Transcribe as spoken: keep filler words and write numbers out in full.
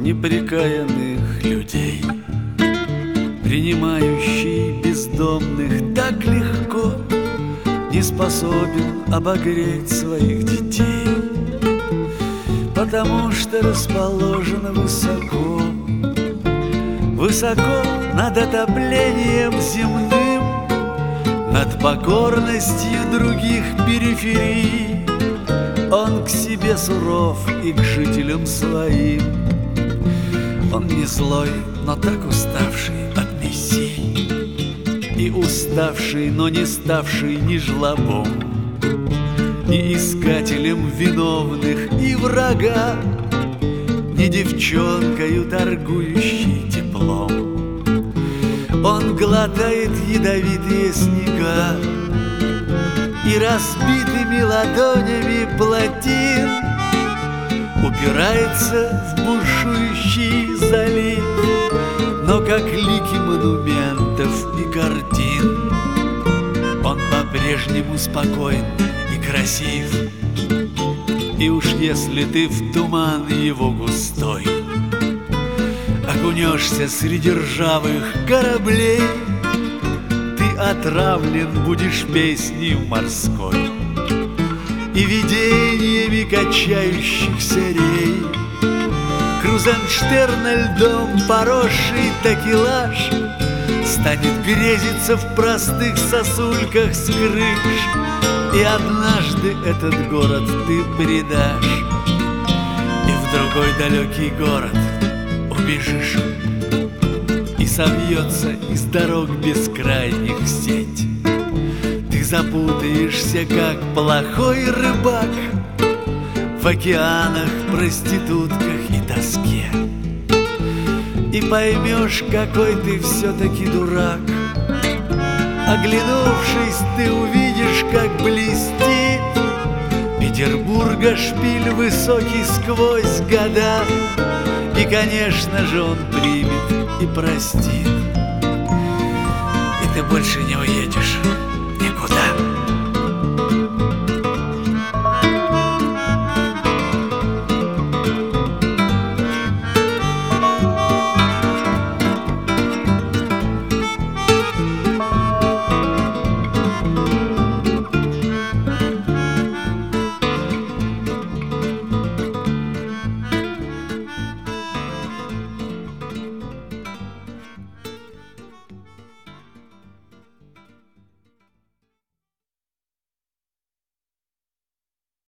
непрекаянных людей, принимающий бездомных так легко, не способен обогреть своих детей, потому что расположен высоко, высоко над отоплением земным, над покорностью других периферий. Он к себе суров и к жителям своим. Он не злой, но так уставший от миссий, и уставший, но не ставший ни жлобом, ни искателем виновных и врага, ни девчонкою, торгующей теплом. Он глотает ядовитые снега и разбитыми ладонями плотин упирается в бушующий залив, но как лики монументов и картин он по-прежнему спокоен и красив. И уж если ты в туман его густой окунешься среди ржавых кораблей, ты отравлен будешь песней морской и видениями качающихся рей. Крузенштерна льдом поросший такелаж станет грезиться в простых сосульках с крыш, и однажды этот город ты предашь, и в другой далекий город убежишь, и совьется из дорог бескрайних сеть. Ты запутаешься, как плохой рыбак, в океанах, проститутках и тоске, и поймешь, какой ты все-таки дурак. Оглянувшись, ты увидишь, как блестит Петербурга шпиль высокий сквозь года, и, конечно же, он примет и простит, и ты больше не уедешь.